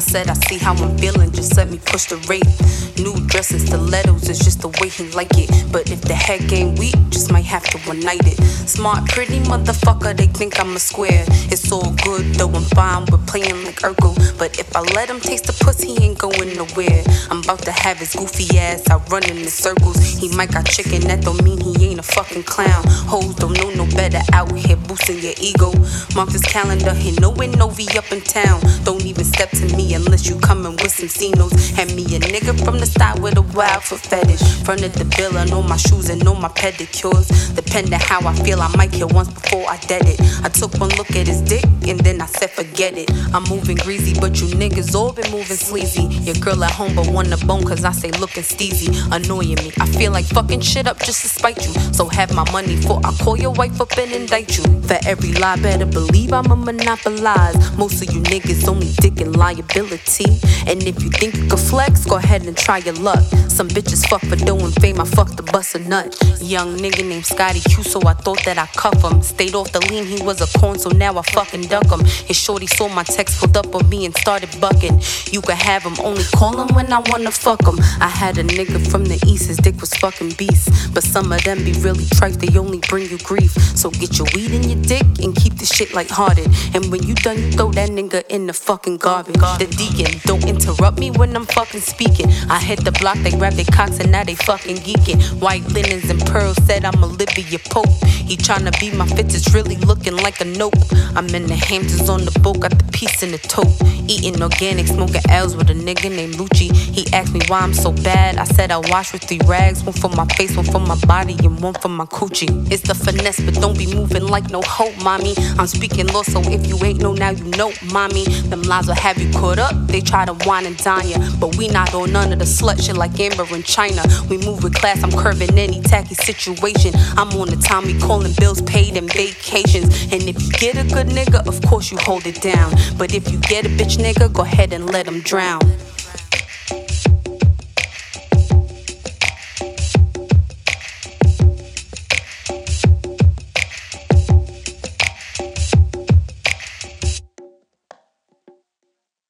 said I see how I'm feeling, just let me push the rate. New dresses, stilettos, it's just the way he like it. But if the head game weak, just might have to one night it. Smart, pretty motherfucker, they think I'm a square. It's all good, though I'm fine with playing like Urkel. But if I let him taste the pussy, he ain't going nowhere. I'm about to have his goofy ass out running in circles. He might got chicken, that don't mean he ain't a fucking clown. Hoes don't know no better out here boosting your ego. Mark this calendar, he know when Novi up in town. Don't even step to me unless you coming with some C-notes. Hand me a nigga from the style with a wild foot fetish. Front of the bill, I know my shoes and know my pedicures. Depending how I feel, I might kill once before I dead it. I took one look at his dick and then I said forget it. I'm moving greasy, but you niggas all been moving sleazy. Your girl at home but want a bone cause I say looking steezy. Annoying me, I feel like fucking shit up just to spite you. So have my money for I call your wife up and indict you. For every lie, better believe I'ma monopolize. Most of you niggas only dick and liability. And if you think you can flex, go ahead and try your luck. Some bitches fuck for dough and fame, I fuck to bust a nut. Young nigga named Scotty Q, so I thought that I cuff him. Stayed off the lean, he was a corn, so now I fucking duck him. His shorty saw my text, pulled up on me and started bucking. You could have him, only call him when I wanna fuck him. I had a nigga from the east, his dick was fucking beast. But some of them be really trife, they only bring you grief. So get your weed in your dick and keep this shit lighthearted. And when you done, you throw that nigga in the fucking garbage. The deacon, don't interrupt me when I'm fucking speaking. I hit the block, they grab their cocks and now they fucking geeking. White linens and pearls said I'm Olivia Pope. He tryna be my fits, it's really looking like a nope. I'm in the Hamptons on the boat, got the piece in the tote. Eating organic, smoking L's with a nigga named Lucci. He asked me why I'm so bad, I said I wash with 3 rags. One for my face, one for my body, and one for my coochie. It's the finesse, but don't be moving like no hope, mommy. I'm speaking low, so if you ain't know, now you know, mommy. Them lies will have you caught up, they try to wine and dine ya. But we not on none of the slut shit like Amber in China. We move with class, I'm curving any tacky situation. I'm on the time, we calling bills paid and vacations. And if you get a good nigga, of course you hold it down. But if you get a bitch nigga, go ahead and let him drown.